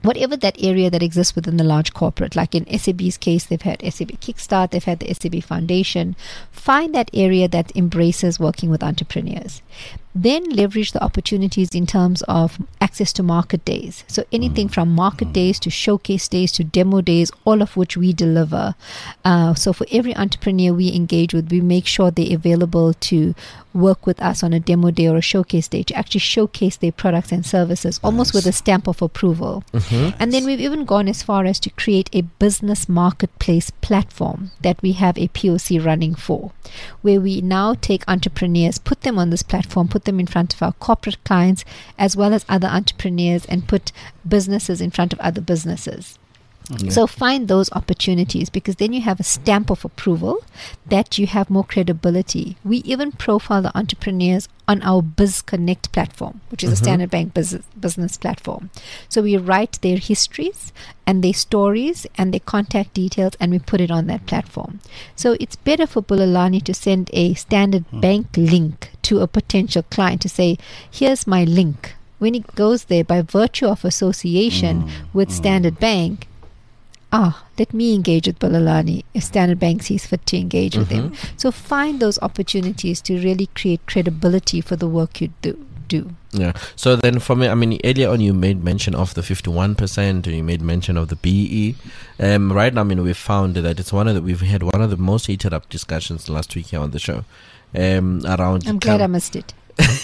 Speaker 4: whatever that area that exists within the large corporate, like in S A B's case, they've had S A B Kickstart, they've had the S A B Foundation. Find that area that embraces working with entrepreneurs. Then leverage the opportunities in terms of access to market days. So anything from market days to showcase days to demo days, all of which we deliver. Uh, so for every entrepreneur we engage with, we make sure they're available to work with us on a demo day or a showcase day to actually showcase their products and services, almost with a stamp of approval. Mm-hmm. And then we've even gone as far as to create a business marketplace platform that we have a P O C running for, where we now take entrepreneurs, put them on this platform, put them in front of our corporate clients as well as other entrepreneurs, and put businesses in front of other businesses. Okay. So find those opportunities, because then you have a stamp of approval that you have more credibility. We even profile the entrepreneurs on our Biz Connect platform, which is mm-hmm. a Standard Bank business, business platform. So we write their histories and their stories and their contact details, and we put it on that platform. So it's better for Bulelani to send a Standard mm. Bank link to a potential client to say, here's my link. When he goes there, by virtue of association mm. with mm. Standard Bank, ah, let me engage with Bulelani if Standard Bank sees fit to engage mm-hmm. with him. So find those opportunities to really create credibility for the work you do. do.
Speaker 2: Yeah. So then for me, I mean, earlier on you made mention of the fifty-one percent and you made mention of the B E E. Um, right now, I mean, we've found that it's one of the, we've had one of the most heated up discussions last week here on the show. Um, around
Speaker 4: I'm glad com- I missed it.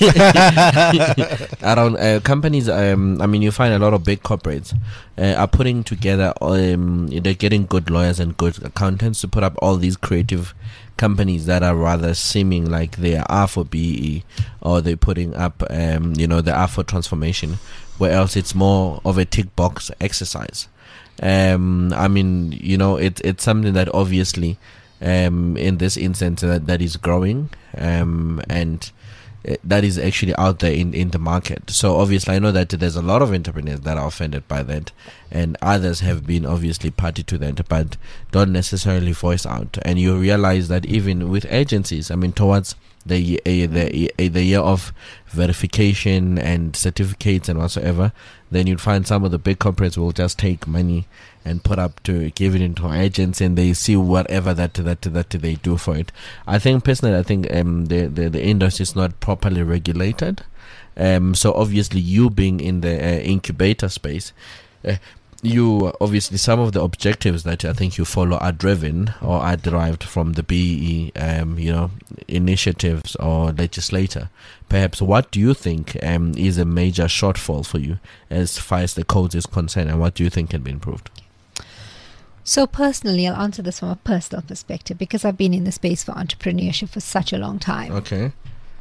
Speaker 2: around uh, companies, um, I mean, you find a lot of big corporates uh, are putting together, um, they're getting good lawyers and good accountants to put up all these creative companies that are rather seeming like they are for B E E, or they're putting up, um, you know, they are for transformation, where else it's more of a tick box exercise. Um, I mean, you know, it, it's something that obviously um, in this instance that, that is growing um, and that is actually out there in, in the market. So obviously I know that there's a lot of entrepreneurs that are offended by that, and others have been obviously party to that but don't necessarily voice out. And you realize that even with agencies, I mean, towards the uh, the, uh, the year of verification and certificates and whatsoever, then you'd find some of the big corporates will just take money and put up to give it into agents, and they see whatever that that that they do for it. I think personally, I think um the the, the industry is not properly regulated. Um, so obviously, you being in the uh, incubator space, uh, you obviously some of the objectives that I think you follow are driven or are derived from the B E E, um, you know, initiatives or legislator. Perhaps, what do you think um is a major shortfall for you as far as the codes is concerned, and what do you think can be improved?
Speaker 4: So personally, I'll answer this from a personal perspective because I've been in the space for entrepreneurship for such a long time.
Speaker 2: Okay.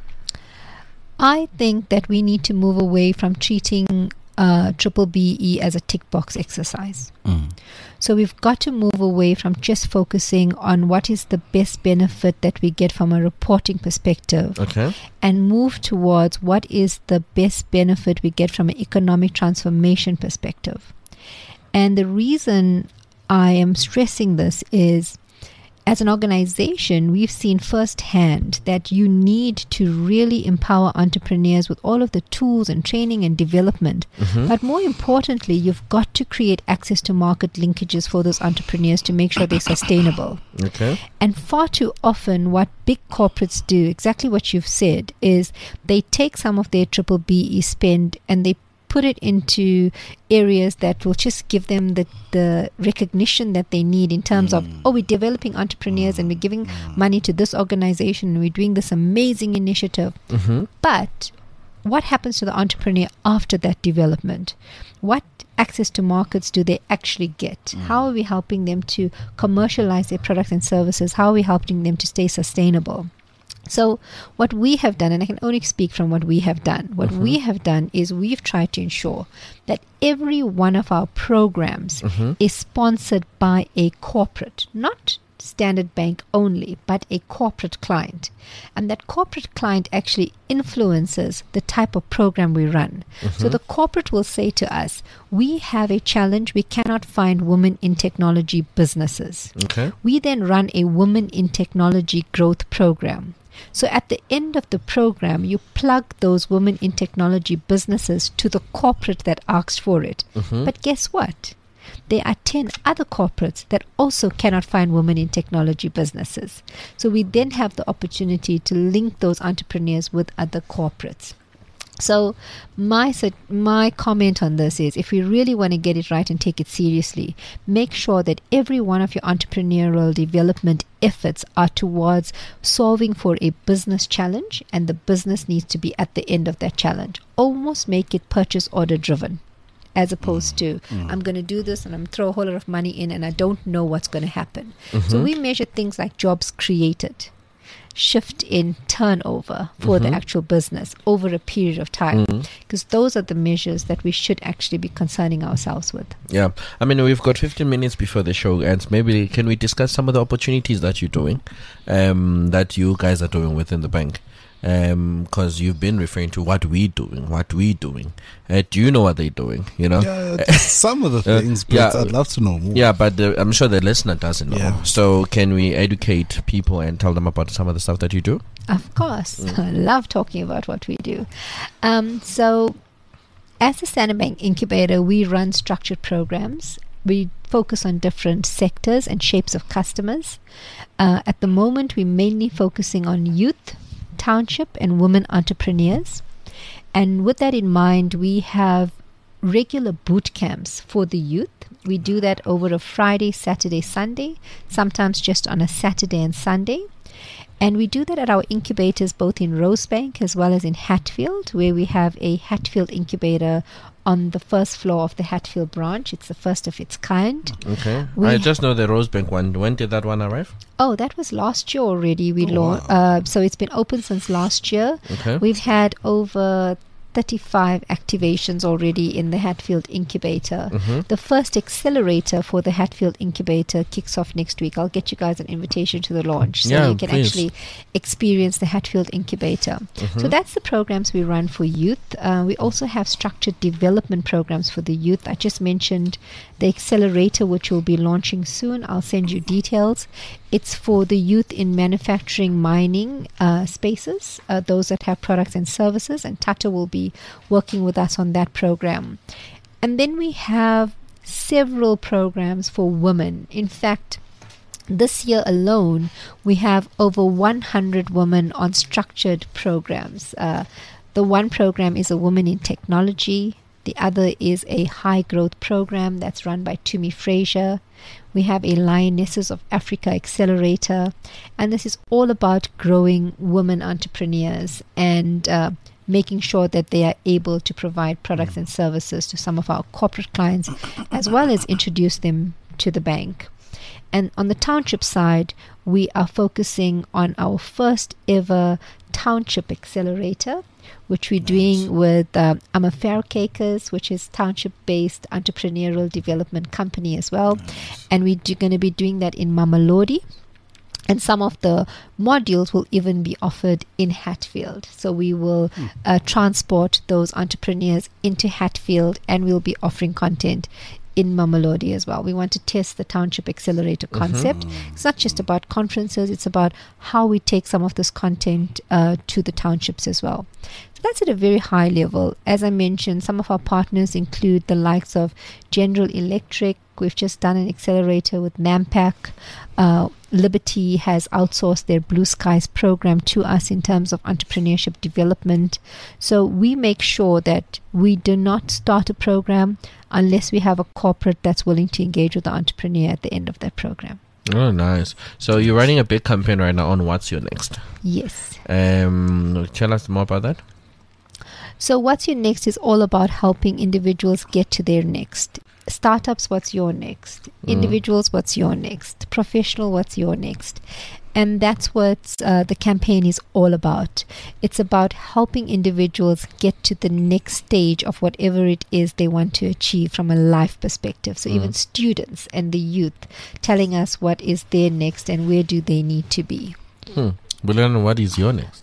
Speaker 4: I think that we need to move away from treating uh, triple B E as a tick box exercise. Mm. So we've got to move away from just focusing on what is the best benefit that we get from a reporting perspective,
Speaker 2: okay,
Speaker 4: and move towards what is the best benefit we get from an economic transformation perspective. And the reason I am stressing this is, as an organization, we've seen firsthand that you need to really empower entrepreneurs with all of the tools and training and development. Mm-hmm. But more importantly, you've got to create access to market linkages for those entrepreneurs to make sure they're sustainable.
Speaker 2: Okay.
Speaker 4: And far too often, what big corporates do, exactly what you've said, is they take some of their triple B E spend and they put it into areas that will just give them the, the recognition that they need in terms mm. of, oh, we're developing entrepreneurs mm. and we're giving mm. money to this organization and we're doing this amazing initiative. Mm-hmm. But what happens to the entrepreneur after that development? What access to markets do they actually get? Mm. How are we helping them to commercialize their products and services? How are we helping them to stay sustainable? So what we have done, and I can only speak from what we have done, what mm-hmm. we have done is we've tried to ensure that every one of our programs mm-hmm. is sponsored by a corporate, not Standard Bank only, but a corporate client. And that corporate client actually influences the type of program we run. Mm-hmm. So the corporate will say to us, we have a challenge, we cannot find women in technology businesses.
Speaker 2: Okay.
Speaker 4: We then run a women in technology growth program. So at the end of the program, you plug those women in technology businesses to the corporate that asked for it.
Speaker 2: Mm-hmm.
Speaker 4: But guess what? There are ten other corporates that also cannot find women in technology businesses. So we then have the opportunity to link those entrepreneurs with other corporates. So my my comment on this is, if we really want to get it right and take it seriously, make sure that every one of your entrepreneurial development efforts are towards solving for a business challenge, and the business needs to be at the end of that challenge. Almost make it purchase order driven, as opposed to mm. I'm going to do this and I'm throw a whole lot of money in and I don't know what's going to happen. Mm-hmm. So we measure things like jobs created, shift in turnover for mm-hmm. the actual business over a period of time, because mm-hmm. those are the measures that we should actually be concerning ourselves with.
Speaker 2: Yeah, I mean, we've got fifteen minutes before the show ends. Maybe can we discuss some of the opportunities that you're doing, um, that you guys are doing within the bank? Because um, you've been referring to what we doing, what we doing. Uh, do you know what they're doing? You know,
Speaker 3: yeah, some of the things, but yeah, I'd love to know more.
Speaker 2: Yeah, but the, I'm sure the listener doesn't know. Yeah. So can we educate people and tell them about some of the stuff that you do?
Speaker 4: Of course, mm. I love talking about what we do. Um, so, as a Standard Bank incubator, we run structured programs. We focus on different sectors and shapes of customers. Uh, at the moment, we're mainly focusing on youth, township and women entrepreneurs. And with that in mind, we have regular boot camps for the youth. We do that over a Friday, Saturday, Sunday, sometimes just on a Saturday and Sunday. And we do that at our incubators both in Rosebank as well as in Hatfield, where we have a Hatfield incubator on the first floor of the Hatfield branch. It's the first of its kind.
Speaker 2: Okay. We I just know the Rosebank one. When did that one arrive?
Speaker 4: Oh, that was last year already. We
Speaker 3: oh,
Speaker 4: launched.
Speaker 3: Wow.
Speaker 4: Uh, so it's been open since last year.
Speaker 2: Okay.
Speaker 4: We've had over thirty-five activations already in the Hatfield incubator. Mm-hmm. The first accelerator for the Hatfield incubator kicks off next week. I'll get you guys an invitation to the launch so
Speaker 2: yeah,
Speaker 4: you can
Speaker 2: please.
Speaker 4: actually experience the Hatfield incubator. Mm-hmm. So that's the programs we run for youth. Uh, we also have structured development programs for the youth. I just mentioned the accelerator, which will be launching soon. I'll send you details. It's for the youth in manufacturing, mining uh, spaces, uh, those that have products and services, and Tata will be working with us on that program. And then we have several programs for women. In fact, this year alone, we have over one hundred women on structured programs. Uh, the one program is a woman in technology. The other is a high growth program that's run by Tumi Fraser. We have a Lionesses of Africa Accelerator, and this is all about growing women entrepreneurs and uh, making sure that they are able to provide products and services to some of our corporate clients, as well as introduce them to the bank. And on the township side, we are focusing on our first ever township accelerator, which we're doing with uh, Amafaro Cakers, which is township-based entrepreneurial development company as well. Nice. And we're going to be doing that in Mamelodi. And some of the modules will even be offered in Hatfield. So we will hmm. uh, transport those entrepreneurs into Hatfield, and we'll be offering content in Mamelodi as well. We want to test the Township Accelerator concept. Mm-hmm. It's not just about conferences, it's about how we take some of this content uh, to the townships as well. So that's at a very high level. As I mentioned, some of our partners include the likes of General Electric. We've just done an accelerator with Nampak. Uh, Liberty has outsourced their Blue Skies program to us in terms of entrepreneurship development. So we make sure that we do not start a program unless we have a corporate that's willing to engage with the entrepreneur at the end of that program.
Speaker 2: Oh, nice. So you're running a big campaign right now on What's Your Next?
Speaker 4: Yes.
Speaker 2: Um, tell us more about that.
Speaker 4: So What's Your Next is all about helping individuals get to their next. Startups, what's your next? Individuals, mm. what's your next? Professional, what's your next? And that's what uh, the campaign is all about. It's about helping individuals get to the next stage of whatever it is they want to achieve from a life perspective. So mm. even students and the youth telling us what is their next and where do they need to be.
Speaker 2: Hmm. Bulelani, what is your next?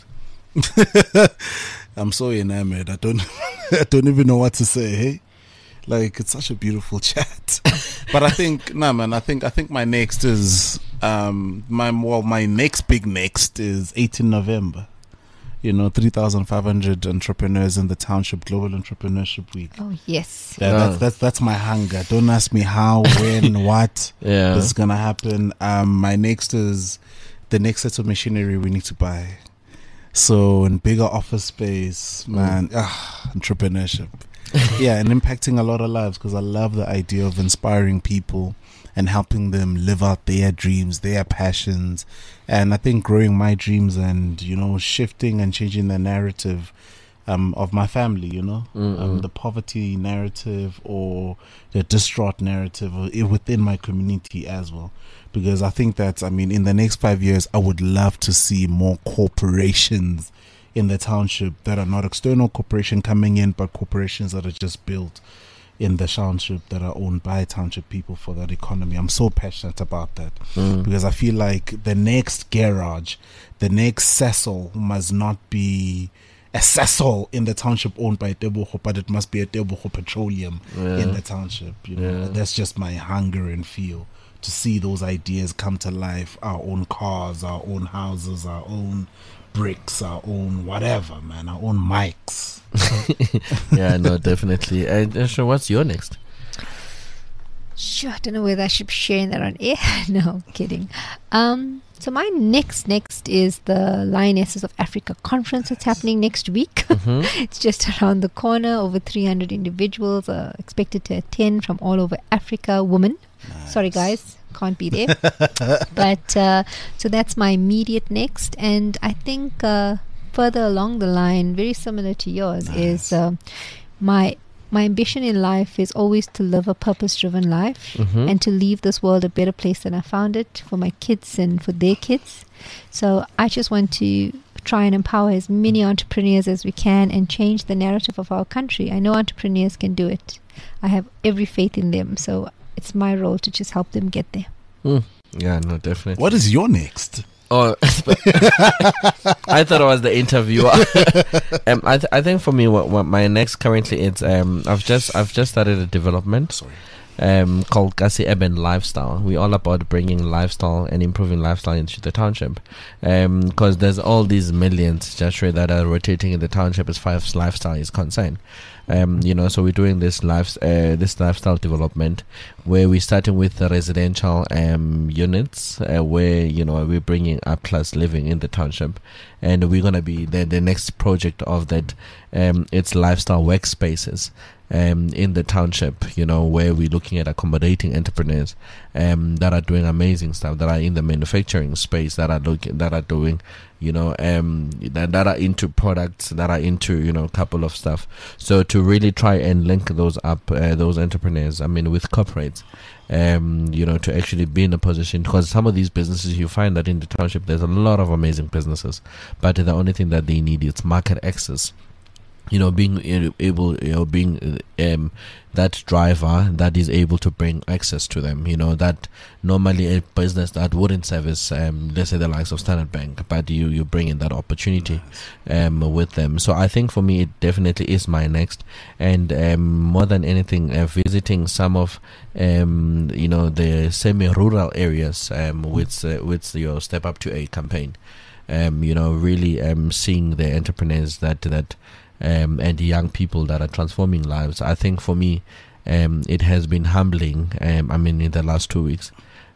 Speaker 3: I'm so enamored. I don't, I don't even know what to say. Hey? Like, it's such a beautiful chat. But I think, no, man, I think, I think my next is Um, my well, my next big next is eighteenth November. You know, three thousand five hundred entrepreneurs in the township, Global Entrepreneurship Week.
Speaker 4: Oh, yes.
Speaker 3: Yeah,
Speaker 2: No.
Speaker 3: that's, that's that's my hunger. Don't ask me how, when, what
Speaker 2: Yeah.
Speaker 3: is gonna happen. Um, my next is the next set of machinery we need to buy. So, in bigger office space, man, ah, entrepreneurship. Yeah, and impacting a lot of lives, because I love the idea of inspiring people and helping them live out their dreams, their passions. And I think growing my dreams and, you know, shifting and changing the narrative um, of my family, you know, um, the poverty narrative or the distraught narrative uh, within my community as well. Because I think that, I mean, in the next five years, I would love to see more corporations in the township that are not external corporation coming in, but corporations that are just built in the township that are owned by township people for that economy. I'm so passionate about that
Speaker 2: Mm.
Speaker 3: because I feel like the next garage, the next Cecil must not be a Cecil in the township owned by Tebogo, but it must be a Tebogo Petroleum
Speaker 2: Yeah.
Speaker 3: in the township. You know,
Speaker 2: Yeah.
Speaker 3: that's just my hunger and feel to see those ideas come to life. Our own cars, our own houses, our own bricks, our own whatever, man, our own mics.
Speaker 2: Yeah, no, definitely. And uh, so, what's your next?
Speaker 4: Sure, I don't know whether I should be sharing that on air. No, kidding. Um, so my next next is the Lionesses of Africa conference that's happening next week. It's just around the corner. Over three hundred individuals are expected to attend from all over Africa. Women. Sorry, guys, can't be there. But uh, so that's my immediate next, and I think uh, further along the line, very similar to yours, is uh, my my ambition in life is always to live a purpose-driven life
Speaker 2: Mhm.
Speaker 4: and to leave this world a better place than I found it for my kids and for their kids. So I just want to try and empower as many entrepreneurs as we can and change the narrative of our country. I know entrepreneurs can do it. I have every faith in them. So it's my role to just help them get there.
Speaker 2: Mm. Yeah, no, definitely.
Speaker 3: What is your next?
Speaker 2: Oh, I thought I was the interviewer. um, I th- I think for me, what, what my next currently is um I've just I've just started a development.
Speaker 3: Sorry.
Speaker 2: Um, called Kasi Urban Lifestyle. We're all about bringing lifestyle and improving lifestyle into the township. Um, because there's all these millions, just right, that are rotating in the township as far as lifestyle is concerned. Um, you know, so we're doing this life, uh, this lifestyle development where we're starting with the residential um units, uh, where you know we're bringing up class living in the township, and we're gonna be the the next project of that. Um, it's lifestyle workspaces. Um, in the township, you know, where we're looking at accommodating entrepreneurs um, that are doing amazing stuff, that are in the manufacturing space, that are looking, that are doing, you know, um, that, that are into products, that are into, you know, a couple of stuff. So to really try and link those up, uh, those entrepreneurs, I mean, with corporates, um, you know, to actually be in a position, because some of these businesses, you find that in the township, there's a lot of amazing businesses, but the only thing that they need is market access. You know, being able, you know, being um, that driver that is able to bring access to them. You know, that normally a business that wouldn't service, um, let's say the likes of Standard Bank, but you you bring in that opportunity um, with them. So I think for me, it definitely is my next, and um, more than anything, uh, visiting some of um, you know the semi-rural areas um, with uh, with your Step Up to A campaign. Um, you know, really um, seeing the entrepreneurs that that. Um, and the young people that are transforming lives. I think for me, um, it has been humbling. Um, I mean, in the last two weeks,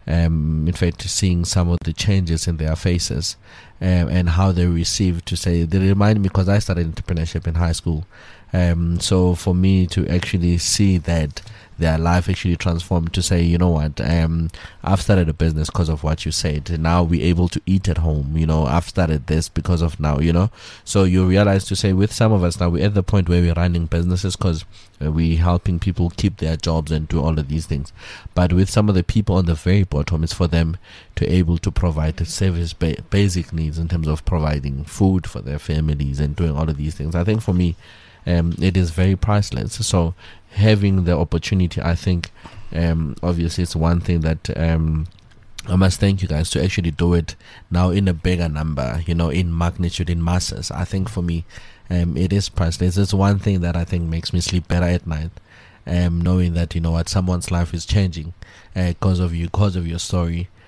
Speaker 2: um, in fact, seeing some of the changes in their faces um, and how they receive to say, they remind me, because I started entrepreneurship in high school. Um, so for me to actually see that their life actually transformed, to say, you know what, um, I've started a business because of what you said. Now we're able to eat at home. You know, I've started this because of now, you know. So you realize, to say, with some of us now, we're at the point where we're running businesses because uh, we're helping people keep their jobs and do all of these things. But with some of the people on the very bottom, it's for them to able to provide the service ba- basic needs in terms of providing food for their families and doing all of these things. I think for me, um, it is very priceless. So having the opportunity, I think, um, obviously it's one thing that um, I must thank you guys to actually do it now in a bigger number, you know, in magnitude, in masses. I think for me, um, it is priceless. It's one thing that I think makes me sleep better at night, um, knowing that, you know what, someone's life is changing because uh, of you, because of your story.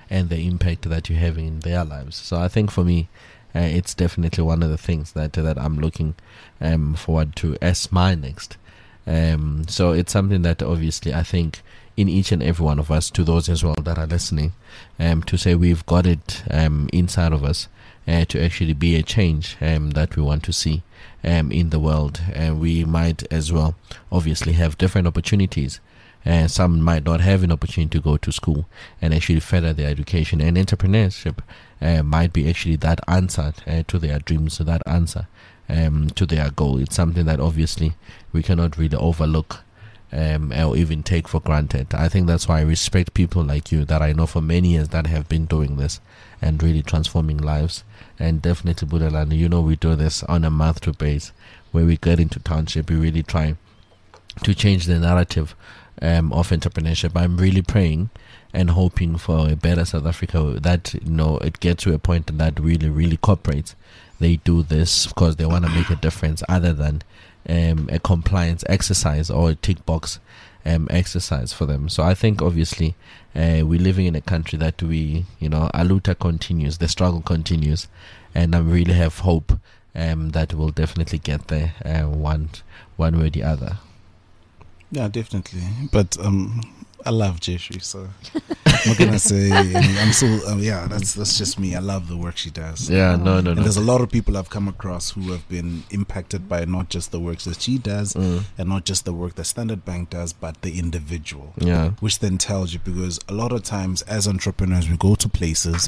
Speaker 2: and the impact that you're having in their lives. So I think for me, uh, it's definitely one of the things that that I'm looking um, forward to as my next. Um, so it's something that obviously I think in each and every one of us, to those as well that are listening, um, to say we've got it um, inside of us uh, to actually be a change um, that we want to see um, in the world. And we might as well obviously have different opportunities. Uh, some might not have an opportunity to go to school and actually further their education, and entrepreneurship uh, might be actually that answer uh, to their dreams, so that answer um, to their goal. It's something that obviously we cannot really overlook um, or even take for granted. I think that's why I respect people like you that I know for many years that have been doing this and really transforming lives. And definitely, Bulelani, you know, we do this on a monthly basis where we get into township, we really try to change the narrative Um, of entrepreneurship. I'm really praying and hoping for a better South Africa, that, you know, it gets to a point that really, really corporates, they do this because they want to make a difference other than um, a compliance exercise or a tick box um, exercise for them. So I think obviously uh, we're living in a country that we, you know, Aluta continues, the struggle continues, and I really have hope um, that we'll definitely get there uh, one, one way or the other.
Speaker 3: Yeah, definitely. But um, I love Jeshri, so I'm not gonna say. I'm so um, yeah. That's that's just me. I love the work she does.
Speaker 2: Yeah, no, no,
Speaker 3: and
Speaker 2: no.
Speaker 3: there's a lot of people I've come across who have been impacted by not just the work that she does,
Speaker 2: Mm.
Speaker 3: and not just the work that Standard Bank does, but the individual.
Speaker 2: Yeah.
Speaker 3: Which then tells you, because a lot of times as entrepreneurs we go to places.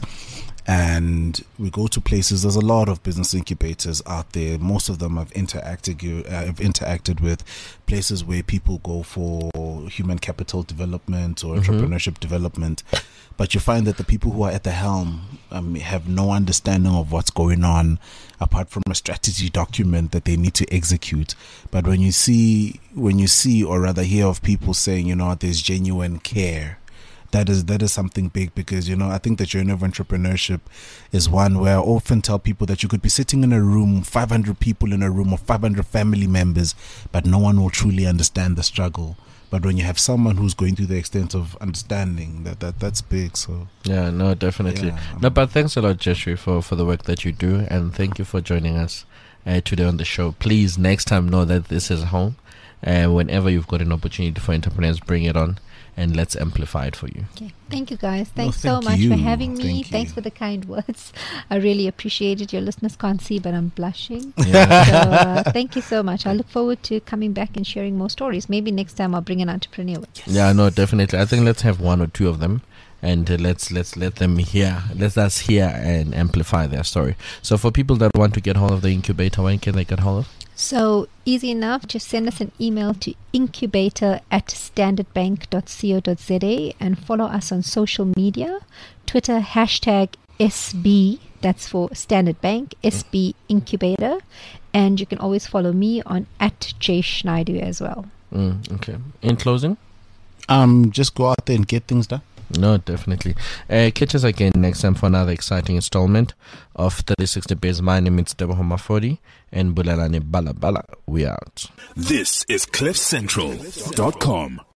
Speaker 3: And we go to places. There's a lot of business incubators out there. Most of them I've interacted, uh, have interacted with places where people go for human capital development or
Speaker 2: Mm-hmm.
Speaker 3: entrepreneurship development. But you find that the people who are at the helm um, have no understanding of what's going on, apart from a strategy document that they need to execute. But when you see, when you see, or rather hear of people saying, you know, there's genuine care. That is that is something big, because, you know, I think the journey of entrepreneurship is one where I often tell people that you could be sitting in a room, five hundred people in a room, or five hundred family members, but no one will truly understand the struggle. But when you have someone who's going through the extent of understanding, that, that that's big. So
Speaker 2: yeah, no, definitely.
Speaker 3: Yeah, um,
Speaker 2: no, but thanks a lot, Jeshri, for, for the work that you do, and thank you for joining us uh, today on the show. Please, next time, know that this is home. Uh, whenever you've got an opportunity for entrepreneurs, bring it on, and let's amplify it for you.
Speaker 4: Okay. Thank you, guys. Thanks
Speaker 3: thank
Speaker 4: so much
Speaker 3: you.
Speaker 4: for having me.
Speaker 3: Thank you.
Speaker 4: Thanks for the kind words. I really appreciate it. Your listeners can't see, but I'm blushing.
Speaker 2: Yeah.
Speaker 4: So uh, thank you so much. I look forward to coming back and sharing more stories. Maybe next time I'll bring an entrepreneur with.
Speaker 2: Yeah, no, definitely. I think let's have one or two of them, and uh, let's let's let them hear, let us hear and amplify their story. So for people that want to get hold of the incubator, when can they get hold of?
Speaker 4: So easy enough, just send us an email to incubator at standardbank dot co dot za and follow us on social media. Twitter, hashtag S B, that's for Standard Bank, S B Incubator. And you can always follow me on at Jay Schneider as well.
Speaker 2: Mm, okay. In closing?
Speaker 3: um, just go out there and get things done.
Speaker 2: No, definitely. Uh, catch us again next time for another exciting installment of thirty sixty Biz. My name is Debo Mafodi and Bulelani Bala Bala. We out.
Speaker 1: This is cliff central dot com.